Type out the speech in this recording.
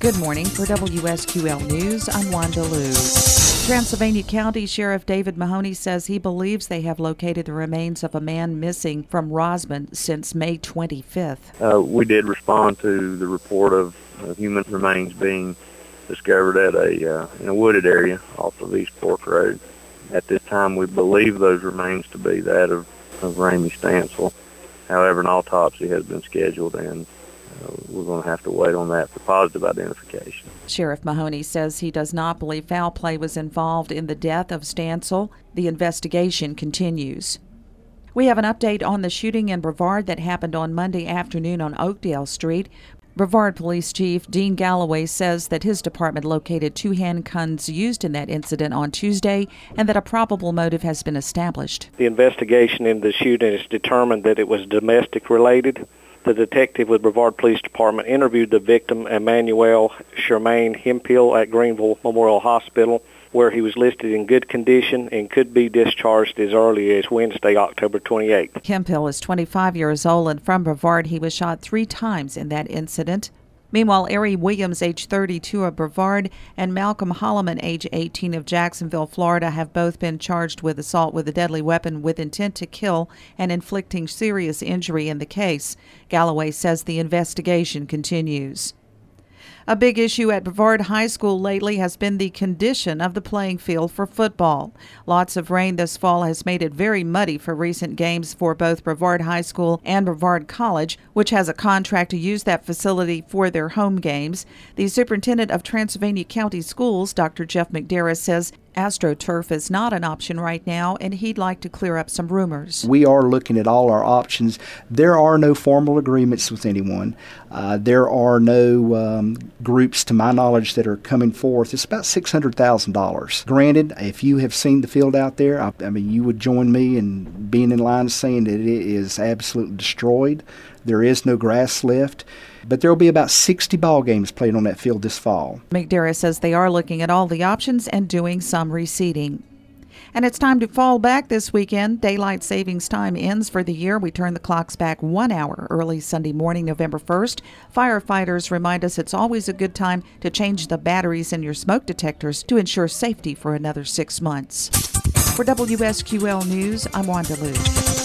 Good morning. For WSQL News, I'm Wanda Lou. Transylvania County Sheriff David Mahoney says he believes they have located the remains of a man missing from Rosman since May 25th. We did respond to the report of human remains being discovered at in a wooded area off of East Fork Road. At this time, we believe those remains to be that of Ramey Stansel. However, an autopsy has been scheduled, and we're going to have to wait on that for positive identification. Sheriff Mahoney says he does not believe foul play was involved in the death of Stansel. The investigation continues. We have an update on the shooting in Brevard that happened on Monday afternoon on Oakdale Street. Brevard Police Chief Dean Galloway says that his department located 2 handguns used in that incident on Tuesday and that a probable motive has been established. The investigation into the shooting has determined that it was domestic related. The detective with Brevard Police Department interviewed the victim, Emmanuel Shermaine Hemphill, at Greenville Memorial Hospital, where he was listed in good condition and could be discharged as early as Wednesday, October 28th. Hemphill is 25 years old, and from Brevard, he was shot 3 times in that incident. Meanwhile, Ari Williams, age 32 of Brevard, and Malcolm Holloman, age 18 of Jacksonville, Florida, have both been charged with assault with a deadly weapon with intent to kill and inflicting serious injury in the case. Galloway says the investigation continues. A big issue at Brevard High School lately has been the condition of the playing field for football. Lots of rain this fall has made it very muddy for recent games for both Brevard High School and Brevard College, which has a contract to use that facility for their home games. The superintendent of Transylvania County Schools, Dr. Jeff McDarris, says AstroTurf is not an option right now, and he'd like to clear up some rumors. We are looking at all our options. There are no formal agreements with anyone. There are no groups, to my knowledge, that are coming forth. It's about $600,000. Granted, if you have seen the field out there, I mean, you would join me in being in line saying that it is absolutely destroyed. There is no grass left. But there will be about 60 ball games played on that field this fall. McDarris says they are looking at all the options and doing some reseeding. And it's time to fall back this weekend. Daylight savings time ends for the year. We turn the clocks back 1 hour early Sunday morning, November 1st. Firefighters remind us it's always a good time to change the batteries in your smoke detectors to ensure safety for another 6 months. For WSQL News, I'm Wanda Lou.